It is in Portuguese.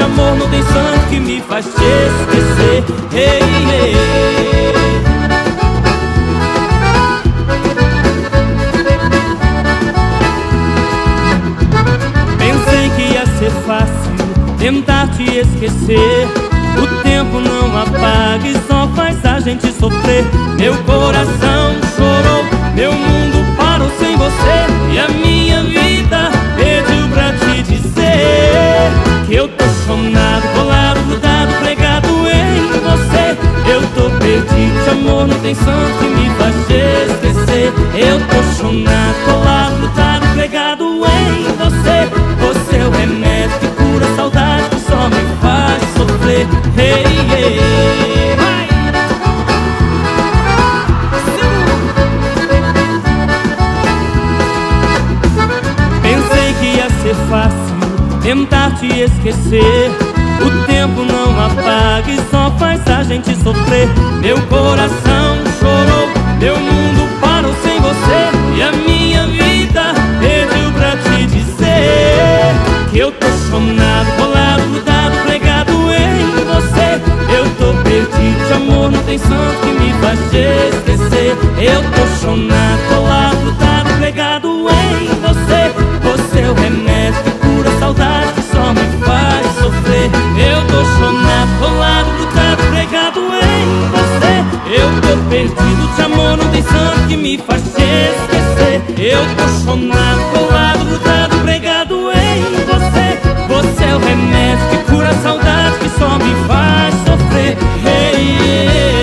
amor não tem santo que me faz te esquecer. Hey, hey. Pensei que ia ser fácil tentar te esquecer. O tempo não apaga e só faz a gente sofrer. Meu coração chorou, meu mundo parou sem você. E a minha vida pediu pra te dizer que eu tô chonado, colado, grudado, pregado em você. Eu tô perdido, de amor não tem santo que me faz te esquecer. Eu tô chonado, colado, grudado, pregado em você. Você é o remédio que cura a saudade que só me faz sofrer. Hey, hey. Pensei que ia ser fácil tentar te esquecer. O tempo não apaga e só faz a gente sofrer. Meu coração chorou, meu mundo parou sem você. E a minha vida pediu pra te dizer que eu tô chonado, colado, grudado, pregado em você. Eu tô perdido, de amor não tem santo que me faz te esquecer. Eu tô chonado, colado, grudado, pregado em você. Você é o remédio que cura a saudade que só me faz sofrer. Eu tô chonado, colado, grudado, pregado em você. Eu tô perdido, de amor não tem santo que me faz te esquecer. Eu tô chonado, colado, grudado, pregado em você. Você é o remédio que cura a saudade que só me faz sofrer. Hey, yeah.